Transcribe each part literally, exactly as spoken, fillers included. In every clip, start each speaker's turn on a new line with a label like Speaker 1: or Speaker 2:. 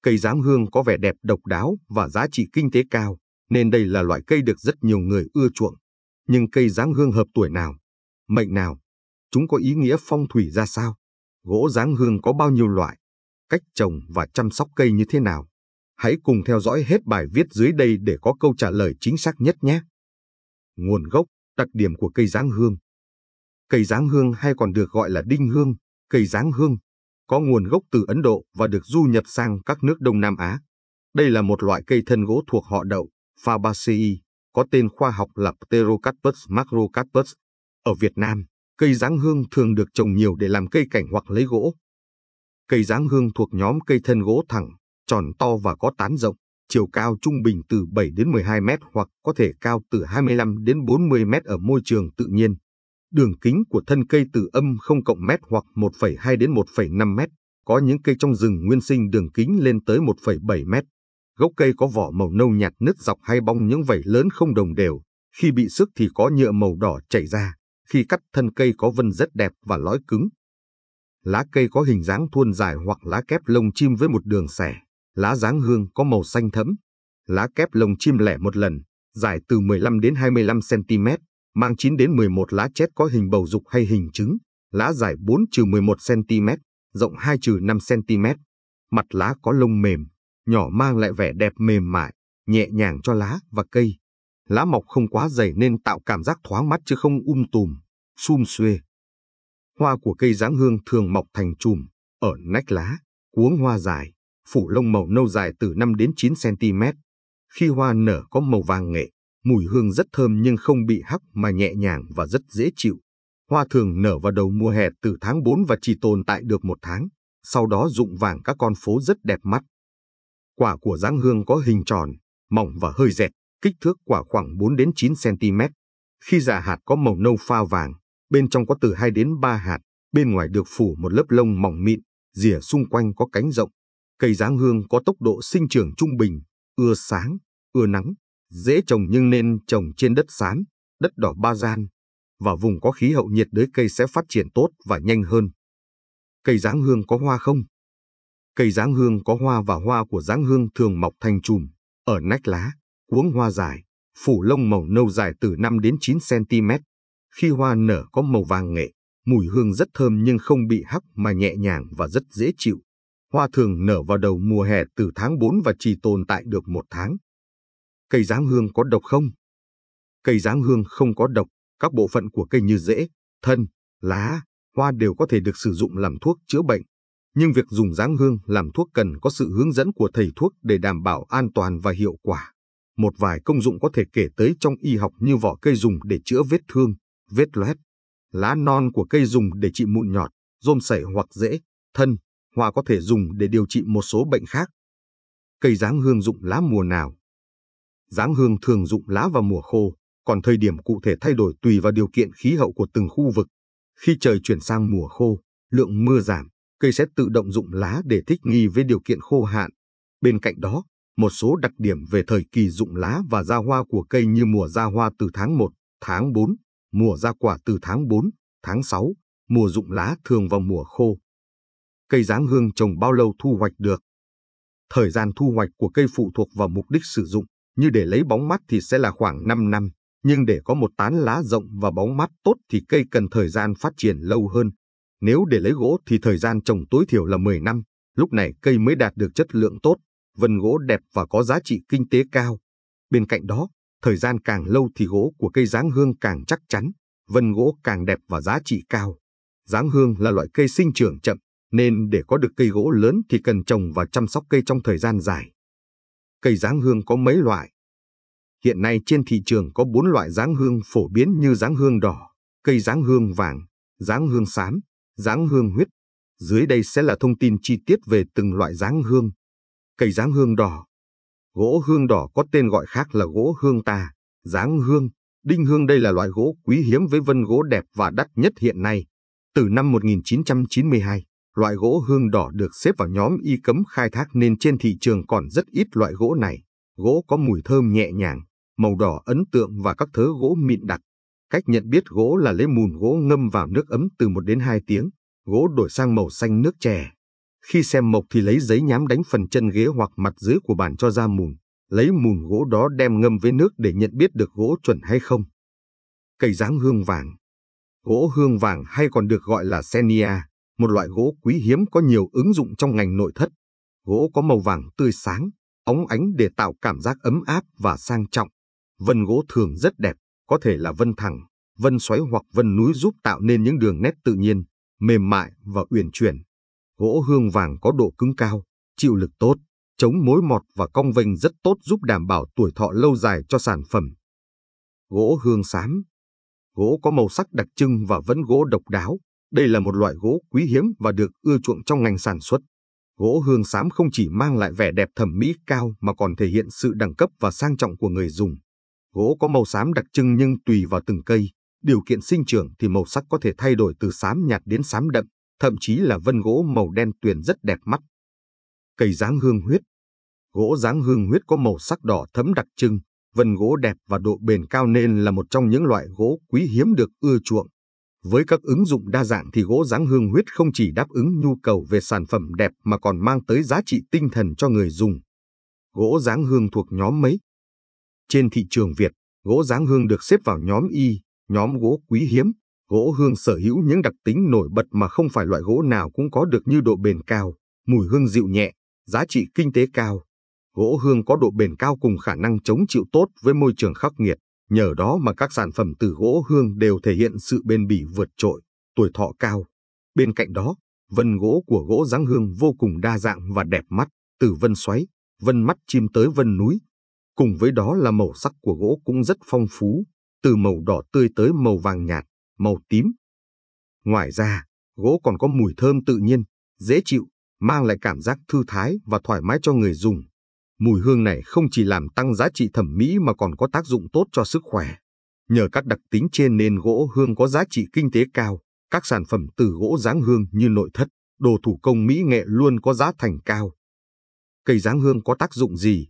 Speaker 1: Cây dáng hương có vẻ đẹp độc đáo và giá trị kinh tế cao, nên đây là loại cây được rất nhiều người ưa chuộng. Nhưng cây dáng hương hợp tuổi nào, mệnh nào? Chúng có ý nghĩa phong thủy ra sao? Gỗ dáng hương có bao nhiêu loại? Cách trồng và chăm sóc cây như thế nào? Hãy cùng theo dõi hết bài viết dưới đây để có câu trả lời chính xác nhất nhé. Nguồn gốc, đặc điểm của cây dáng hương. Cây dáng hương hay còn được gọi là đinh hương, cây dáng hương, có nguồn gốc từ Ấn Độ và được du nhập sang các nước Đông Nam Á. Đây là một loại cây thân gỗ thuộc họ đậu, Fabaceae, có tên khoa học là Pterocarpus macrocarpus. Ở Việt Nam, cây dáng hương thường được trồng nhiều để làm cây cảnh hoặc lấy gỗ. Cây dáng hương thuộc nhóm cây thân gỗ thẳng, tròn to và có tán rộng, chiều cao trung bình từ bảy đến mười hai mét hoặc có thể cao từ hai mươi lăm đến bốn mươi mét ở môi trường tự nhiên. Đường kính của thân cây từ âm không cộng mét hoặc một phẩy hai đến một phẩy năm mét, có những cây trong rừng nguyên sinh đường kính lên tới một phẩy bảy mét. Gốc cây có vỏ màu nâu nhạt nứt dọc hay bong những vảy lớn không đồng đều, khi bị xước thì có nhựa màu đỏ chảy ra, khi cắt thân cây có vân rất đẹp và lõi cứng. Lá cây có hình dáng thuôn dài hoặc lá kép lông chim với một đường xẻ, lá dáng hương có màu xanh thẫm. Lá kép lông chim lẻ một lần, dài từ mười lăm đến hai mươi lăm xăng-ti-mét, mang chín đến mười một lá chét có hình bầu dục hay hình trứng, lá dài bốn đến mười một xăng-ti-mét, rộng hai đến năm xăng-ti-mét. Mặt lá có lông mềm, nhỏ mang lại vẻ đẹp mềm mại, nhẹ nhàng cho lá và cây. Lá mọc không quá dày nên tạo cảm giác thoáng mắt chứ không um tùm, sum xuê. Hoa của cây dáng hương thường mọc thành chùm, ở nách lá, cuống hoa dài, phủ lông màu nâu dài từ năm đến chín xăng-ti-mét. Khi hoa nở có màu vàng nghệ, mùi hương rất thơm nhưng không bị hắc mà nhẹ nhàng và rất dễ chịu. Hoa thường nở vào đầu mùa hè từ tháng tư và chỉ tồn tại được một tháng, sau đó rụng vàng các con phố rất đẹp mắt. Quả của dáng hương có hình tròn, mỏng và hơi dẹt, kích thước quả khoảng bốn đến chín xăng-ti-mét. Khi già hạt có màu nâu pha vàng, bên trong có từ hai đến ba hạt, bên ngoài được phủ một lớp lông mỏng mịn, rìa xung quanh có cánh rộng. Cây dáng hương có tốc độ sinh trưởng trung bình, ưa sáng, ưa nắng, dễ trồng nhưng nên trồng trên đất xám, đất đỏ ba gian, và vùng có khí hậu nhiệt đới cây sẽ phát triển tốt và nhanh hơn. Cây dáng hương có hoa không? Cây dáng hương có hoa và hoa của dáng hương thường mọc thành chùm, ở nách lá, cuống hoa dài, phủ lông màu nâu dài từ năm đến chín xăng-ti-mét. Khi hoa nở có màu vàng nghệ, mùi hương rất thơm nhưng không bị hắc mà nhẹ nhàng và rất dễ chịu. Hoa thường nở vào đầu mùa hè từ tháng tư và chỉ tồn tại được một tháng. Cây dáng hương có độc không? Cây dáng hương không có độc, các bộ phận của cây như rễ, thân, lá, hoa đều có thể được sử dụng làm thuốc chữa bệnh. Nhưng việc dùng dáng hương làm thuốc cần có sự hướng dẫn của thầy thuốc để đảm bảo an toàn và hiệu quả. Một vài công dụng có thể kể tới trong y học như vỏ cây dùng để chữa vết thương, vết loét. Lá non của cây dùng để trị mụn nhọt, rôm sảy hoặc rễ, thân, hoa có thể dùng để điều trị một số bệnh khác. Cây dáng hương rụng lá mùa nào? Dáng hương thường rụng lá vào mùa khô, còn thời điểm cụ thể thay đổi tùy vào điều kiện khí hậu của từng khu vực. Khi trời chuyển sang mùa khô, lượng mưa giảm, cây sẽ tự động rụng lá để thích nghi với điều kiện khô hạn. Bên cạnh đó, một số đặc điểm về thời kỳ rụng lá và ra hoa của cây như mùa ra hoa từ tháng một, tháng tư, mùa ra quả từ tháng tư, tháng sáu, mùa rụng lá thường vào mùa khô. Cây dáng hương trồng bao lâu thu hoạch được? Thời gian thu hoạch của cây phụ thuộc vào mục đích sử dụng, như để lấy bóng mát thì sẽ là khoảng năm năm, nhưng để có một tán lá rộng và bóng mát tốt thì cây cần thời gian phát triển lâu hơn. Nếu để lấy gỗ thì thời gian trồng tối thiểu là mười năm, lúc này cây mới đạt được chất lượng tốt, vân gỗ đẹp và có giá trị kinh tế cao. Bên cạnh đó, thời gian càng lâu thì gỗ của cây dáng hương càng chắc chắn, vân gỗ càng đẹp và giá trị cao. Dáng hương là loại cây sinh trưởng chậm, nên để có được cây gỗ lớn thì cần trồng và chăm sóc cây trong thời gian dài. Cây dáng hương có mấy loại? Hiện nay trên thị trường có bốn loại dáng hương phổ biến như dáng hương đỏ, cây dáng hương vàng, dáng hương xám, dáng hương huyết. Dưới đây sẽ là thông tin chi tiết về từng loại dáng hương. Cây dáng hương đỏ. Gỗ hương đỏ có tên gọi khác là gỗ hương tà, dáng hương, đinh hương. Đây là loại gỗ quý hiếm với vân gỗ đẹp và đắt nhất hiện nay. Từ năm một nghìn chín trăm chín mươi hai, loại gỗ hương đỏ được xếp vào nhóm y cấm khai thác nên trên thị trường còn rất ít loại gỗ này. Gỗ có mùi thơm nhẹ nhàng, màu đỏ ấn tượng và các thớ gỗ mịn đặc. Cách nhận biết gỗ là lấy mùn gỗ ngâm vào nước ấm từ một đến hai tiếng, gỗ đổi sang màu xanh nước chè. Khi xem mộc thì lấy giấy nhám đánh phần chân ghế hoặc mặt dưới của bàn cho ra mùn, lấy mùn gỗ đó đem ngâm với nước để nhận biết được gỗ chuẩn hay không. Cây dáng hương vàng. Gỗ hương vàng hay còn được gọi là senia, một loại gỗ quý hiếm có nhiều ứng dụng trong ngành nội thất. Gỗ có màu vàng tươi sáng, óng ánh để tạo cảm giác ấm áp và sang trọng. Vân gỗ thường rất đẹp, có thể là vân thẳng, vân xoáy hoặc vân núi giúp tạo nên những đường nét tự nhiên, mềm mại và uyển chuyển. Gỗ hương vàng có độ cứng cao, chịu lực tốt, chống mối mọt và cong vênh rất tốt giúp đảm bảo tuổi thọ lâu dài cho sản phẩm. Gỗ hương xám. Gỗ có màu sắc đặc trưng và vẫn gỗ độc đáo. Đây là một loại gỗ quý hiếm và được ưa chuộng trong ngành sản xuất. Gỗ hương xám không chỉ mang lại vẻ đẹp thẩm mỹ cao mà còn thể hiện sự đẳng cấp và sang trọng của người dùng. Gỗ có màu xám đặc trưng nhưng tùy vào từng cây, điều kiện sinh trưởng thì màu sắc có thể thay đổi từ xám nhạt đến xám đậm, thậm chí là vân gỗ màu đen tuyền rất đẹp mắt. Cây dáng hương huyết. Gỗ dáng hương huyết có màu sắc đỏ thẫm đặc trưng, vân gỗ đẹp và độ bền cao nên là một trong những loại gỗ quý hiếm được ưa chuộng. Với các ứng dụng đa dạng thì gỗ dáng hương huyết không chỉ đáp ứng nhu cầu về sản phẩm đẹp mà còn mang tới giá trị tinh thần cho người dùng. Gỗ dáng hương thuộc nhóm mấy? Trên thị trường Việt, gỗ dáng hương được xếp vào nhóm Y, nhóm gỗ quý hiếm. Gỗ hương sở hữu những đặc tính nổi bật mà không phải loại gỗ nào cũng có được như độ bền cao, mùi hương dịu nhẹ, giá trị kinh tế cao. Gỗ hương có độ bền cao cùng khả năng chống chịu tốt với môi trường khắc nghiệt. Nhờ đó mà các sản phẩm từ gỗ hương đều thể hiện sự bền bỉ vượt trội, tuổi thọ cao. Bên cạnh đó, vân gỗ của gỗ dáng hương vô cùng đa dạng và đẹp mắt, từ vân xoáy, vân mắt chim tới vân núi. Cùng với đó là màu sắc của gỗ cũng rất phong phú, từ màu đỏ tươi tới màu vàng nhạt, màu tím. Ngoài ra, gỗ còn có mùi thơm tự nhiên, dễ chịu, mang lại cảm giác thư thái và thoải mái cho người dùng. Mùi hương này không chỉ làm tăng giá trị thẩm mỹ mà còn có tác dụng tốt cho sức khỏe. Nhờ các đặc tính trên nên gỗ hương có giá trị kinh tế cao. Các sản phẩm từ gỗ dáng hương như nội thất, đồ thủ công mỹ nghệ luôn có giá thành cao. Cây dáng hương có tác dụng gì?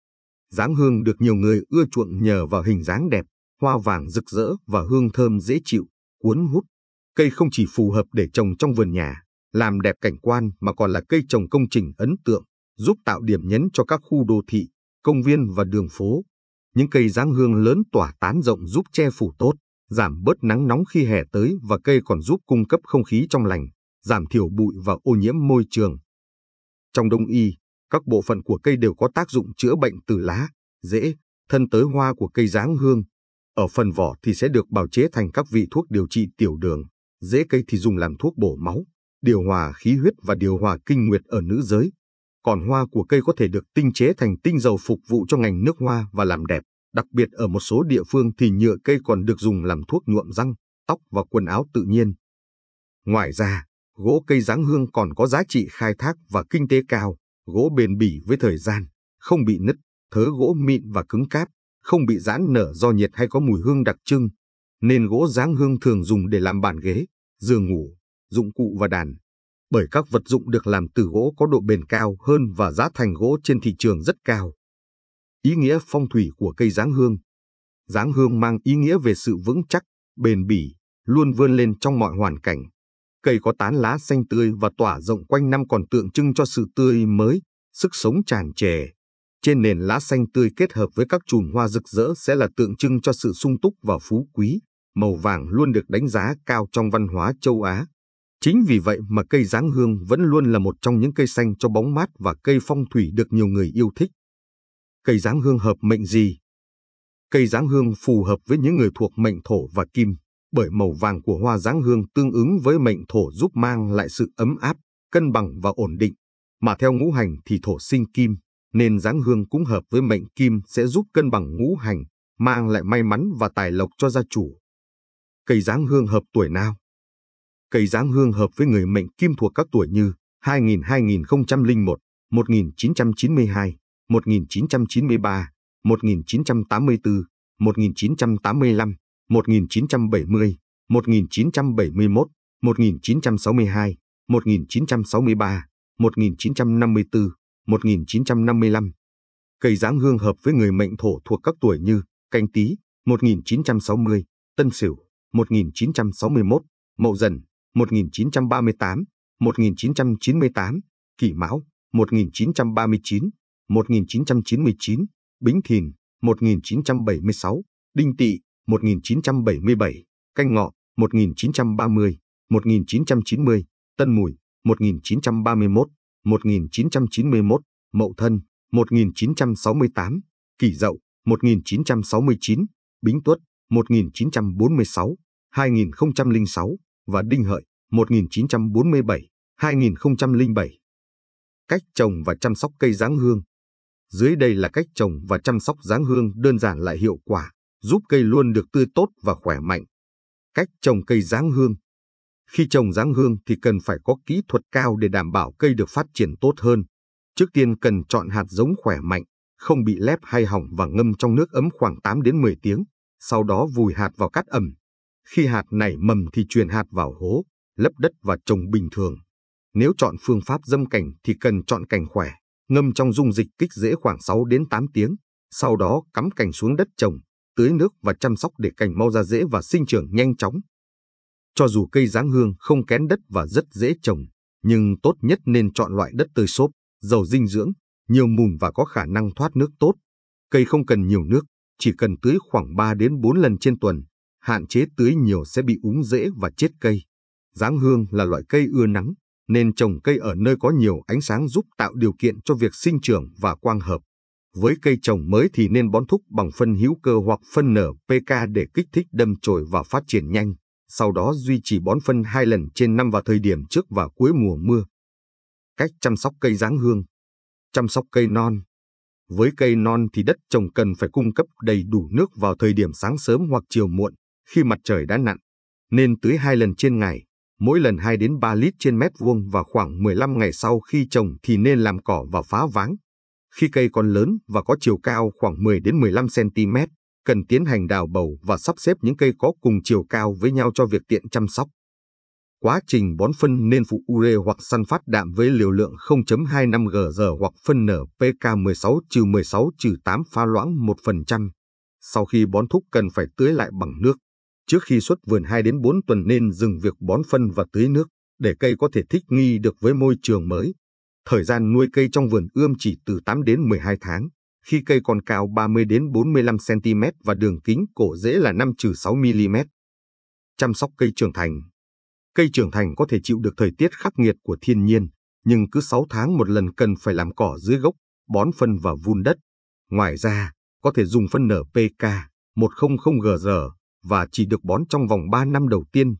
Speaker 1: Dáng hương được nhiều người ưa chuộng nhờ vào hình dáng đẹp, hoa vàng rực rỡ và hương thơm dễ chịu, cuốn hút. Cây không chỉ phù hợp để trồng trong vườn nhà, làm đẹp cảnh quan mà còn là cây trồng công trình ấn tượng, giúp tạo điểm nhấn cho các khu đô thị, công viên và đường phố. Những cây dáng hương lớn tỏa tán rộng giúp che phủ tốt, giảm bớt nắng nóng khi hè tới và cây còn giúp cung cấp không khí trong lành, giảm thiểu bụi và ô nhiễm môi trường. Trong Đông y, các bộ phận của cây đều có tác dụng chữa bệnh từ lá, rễ, thân tới hoa của cây dáng hương. Ở phần vỏ thì sẽ được bào chế thành các vị thuốc điều trị tiểu đường, rễ cây thì dùng làm thuốc bổ máu, điều hòa khí huyết và điều hòa kinh nguyệt ở nữ giới. Còn hoa của cây có thể được tinh chế thành tinh dầu phục vụ cho ngành nước hoa và làm đẹp. Đặc biệt ở một số địa phương thì nhựa cây còn được dùng làm thuốc nhuộm răng, tóc và quần áo tự nhiên. Ngoài ra, gỗ cây dáng hương còn có giá trị khai thác và kinh tế cao. Gỗ bền bỉ với thời gian, không bị nứt, thớ gỗ mịn và cứng cáp, không bị giãn nở do nhiệt hay có mùi hương đặc trưng. Nên gỗ dáng hương thường dùng để làm bàn ghế, giường ngủ, dụng cụ và đàn. Bởi các vật dụng được làm từ gỗ có độ bền cao hơn và giá thành gỗ trên thị trường rất cao. Ý nghĩa phong thủy của cây dáng hương. Dáng hương mang ý nghĩa về sự vững chắc, bền bỉ, luôn vươn lên trong mọi hoàn cảnh. Cây có tán lá xanh tươi và tỏa rộng quanh năm còn tượng trưng cho sự tươi mới, sức sống tràn trề. Trên nền lá xanh tươi kết hợp với các chùm hoa rực rỡ sẽ là tượng trưng cho sự sung túc và phú quý. Màu vàng luôn được đánh giá cao trong văn hóa châu Á. Chính vì vậy mà cây dáng hương vẫn luôn là một trong những cây xanh cho bóng mát và cây phong thủy được nhiều người yêu thích. Cây dáng hương hợp mệnh gì? Cây dáng hương phù hợp với những người thuộc mệnh thổ và kim, bởi màu vàng của hoa dáng hương tương ứng với mệnh thổ giúp mang lại sự ấm áp, cân bằng và ổn định. Mà theo ngũ hành thì thổ sinh kim, nên dáng hương cũng hợp với mệnh kim sẽ giúp cân bằng ngũ hành, mang lại may mắn và tài lộc cho gia chủ. Cây dáng hương hợp tuổi nào? Cây dáng hương hợp với người mệnh kim thuộc các tuổi như hai nghìn, hai nghìn không trăm lẻ một, một nghìn chín trăm chín mươi hai, một nghìn chín trăm chín mươi ba, một nghìn chín trăm tám mươi tư, một nghìn chín trăm tám mươi lăm, một nghìn chín trăm bảy mươi, một nghìn chín trăm bảy mươi mốt, một nghìn chín trăm sáu mươi hai, một nghìn chín trăm sáu mươi ba, một nghìn chín trăm năm mươi tư, một nghìn chín trăm năm mươi lăm. Cây dáng hương hợp với người mệnh thổ thuộc các tuổi như Canh Tý, một nghìn chín trăm sáu mươi, Tân Sửu, một nghìn chín trăm sáu mươi mốt, Mậu Dần, một nghìn chín trăm ba mươi tám, một nghìn chín trăm chín mươi tám, Kỷ Mão một nghìn chín trăm ba mươi chín, một nghìn chín trăm chín mươi chín, Bính Thìn một nghìn chín trăm bảy mươi sáu, Đinh Tỵ một nghìn chín trăm bảy mươi bảy, Canh Ngọ một nghìn chín trăm ba mươi, một nghìn chín trăm chín mươi, Tân Mùi một nghìn chín trăm ba mươi mốt, một nghìn chín trăm chín mươi mốt, Mậu Thân một nghìn chín trăm sáu mươi tám, Kỷ Dậu một nghìn chín trăm sáu mươi chín, Bính Tuất một nghìn chín trăm bốn mươi sáu, hai nghìn không trăm lẻ sáu và Đinh Hợi một nghìn chín trăm bốn mươi bảy, hai nghìn không trăm lẻ bảy. Cách trồng và chăm sóc cây giáng hương. Dưới đây là cách trồng và chăm sóc giáng hương đơn giản lại hiệu quả, giúp cây luôn được tươi tốt và khỏe mạnh. Cách trồng cây giáng hương. Khi trồng giáng hương thì cần phải có kỹ thuật cao để đảm bảo cây được phát triển tốt hơn. Trước tiên cần chọn hạt giống khỏe mạnh, không bị lép hay hỏng và ngâm trong nước ấm khoảng tám đến mười tiếng, sau đó vùi hạt vào cát ẩm. Khi hạt nảy mầm thì truyền hạt vào hố, lấp đất và trồng bình thường. Nếu chọn phương pháp dâm cành thì cần chọn cành khỏe, ngâm trong dung dịch kích rễ khoảng sáu đến tám tiếng, sau đó cắm cành xuống đất trồng, tưới nước và chăm sóc để cành mau ra rễ và sinh trưởng nhanh chóng. Cho dù cây giáng hương không kén đất và rất dễ trồng, nhưng tốt nhất nên chọn loại đất tơi xốp, giàu dinh dưỡng, nhiều mùn và có khả năng thoát nước tốt. Cây không cần nhiều nước, chỉ cần tưới khoảng ba đến bốn lần trên tuần, hạn chế tưới nhiều sẽ bị úng rễ và chết cây. Giáng hương là loại cây ưa nắng, nên trồng cây ở nơi có nhiều ánh sáng giúp tạo điều kiện cho việc sinh trưởng và quang hợp. Với cây trồng mới thì nên bón thúc bằng phân hữu cơ hoặc phân en pê ca để kích thích đâm chồi và phát triển nhanh, sau đó duy trì bón phân hai lần trên năm vào thời điểm trước và cuối mùa mưa. Cách chăm sóc cây giáng hương. Chăm sóc cây non. Với cây non thì đất trồng cần phải cung cấp đầy đủ nước vào thời điểm sáng sớm hoặc chiều muộn, khi mặt trời đã nặn. Nên tưới hai lần trên ngày, mỗi lần hai đến ba lít trên mét vuông và khoảng mười lăm ngày sau khi trồng thì nên làm cỏ và phá váng. Khi cây còn lớn và có chiều cao khoảng mười đến mười lăm xăng ti mét, cần tiến hành đào bầu và sắp xếp những cây có cùng chiều cao với nhau cho việc tiện chăm sóc. Quá trình bón phân nên phụ ure hoặc san phát đạm với liều lượng không phẩy hai năm gờ giờ hoặc phân en pê ca mười sáu trừ mười sáu trừ tám pha loãng một phần trăm. Sau khi bón thúc cần phải tưới lại bằng nước. Trước khi xuất vườn hai đến bốn tuần nên dừng việc bón phân và tưới nước, để cây có thể thích nghi được với môi trường mới. Thời gian nuôi cây trong vườn ươm chỉ từ tám đến mười hai tháng, khi cây còn cao ba mươi đến bốn mươi lăm xăng ti mét và đường kính cổ rễ là năm đến sáu mi li mét. Chăm sóc cây trưởng thành. Cây trưởng thành có thể chịu được thời tiết khắc nghiệt của thiên nhiên, nhưng cứ sáu tháng một lần cần phải làm cỏ dưới gốc, bón phân và vun đất. Ngoài ra, có thể dùng phân en pê ca một trăm gờ giờ và chỉ được bón trong vòng ba năm đầu tiên.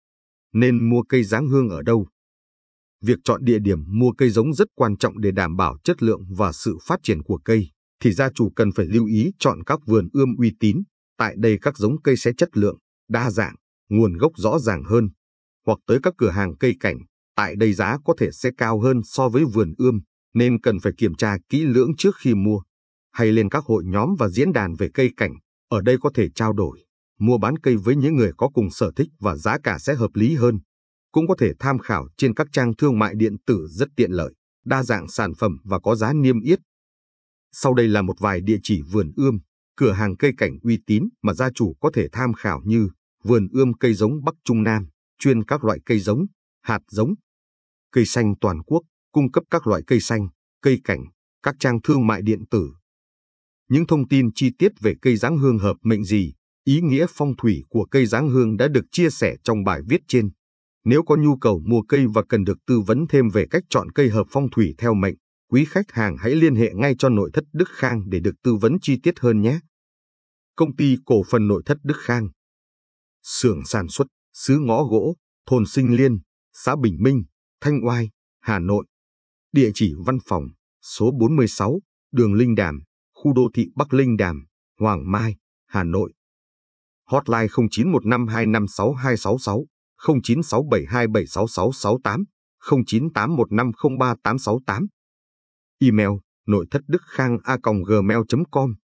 Speaker 1: Nên mua cây giáng hương ở đâu? Việc chọn địa điểm mua cây giống rất quan trọng để đảm bảo chất lượng và sự phát triển của cây, thì gia chủ cần phải lưu ý chọn các vườn ươm uy tín. Tại đây các giống cây sẽ chất lượng, đa dạng, nguồn gốc rõ ràng hơn. Hoặc tới các cửa hàng cây cảnh, tại đây giá có thể sẽ cao hơn so với vườn ươm, nên cần phải kiểm tra kỹ lưỡng trước khi mua. Hay lên các hội nhóm và diễn đàn về cây cảnh, ở đây có thể trao đổi, mua bán cây với những người có cùng sở thích và giá cả sẽ hợp lý hơn. Cũng có thể tham khảo trên các trang thương mại điện tử rất tiện lợi, đa dạng sản phẩm và có giá niêm yết. Sau đây là một vài địa chỉ vườn ươm, cửa hàng cây cảnh uy tín mà gia chủ có thể tham khảo như vườn ươm cây giống Bắc Trung Nam, chuyên các loại cây giống, hạt giống. Cây xanh toàn quốc, cung cấp các loại cây xanh, cây cảnh, các trang thương mại điện tử. Những thông tin chi tiết về cây giáng hương hợp mệnh gì, ý nghĩa phong thủy của cây giáng hương đã được chia sẻ trong bài viết trên. Nếu có nhu cầu mua cây và cần được tư vấn thêm về cách chọn cây hợp phong thủy theo mệnh, quý khách hàng hãy liên hệ ngay cho nội thất Đức Khang để được tư vấn chi tiết hơn nhé. Công ty cổ phần nội thất Đức Khang. Xưởng sản xuất, xứ ngõ gỗ, thôn Sinh Liên, xã Bình Minh, Thanh Oai, Hà Nội. Địa chỉ văn phòng, số bốn mươi sáu, đường Linh Đàm, khu đô thị Bắc Linh Đàm, Hoàng Mai, Hà Nội. Hotline không chín một năm hai năm sáu hai sáu sáu, không chín sáu bảy hai bảy sáu sáu sáu tám, không chín tám một năm không ba tám sáu tám. Email nội thất đức khang a còng gmail chấm com.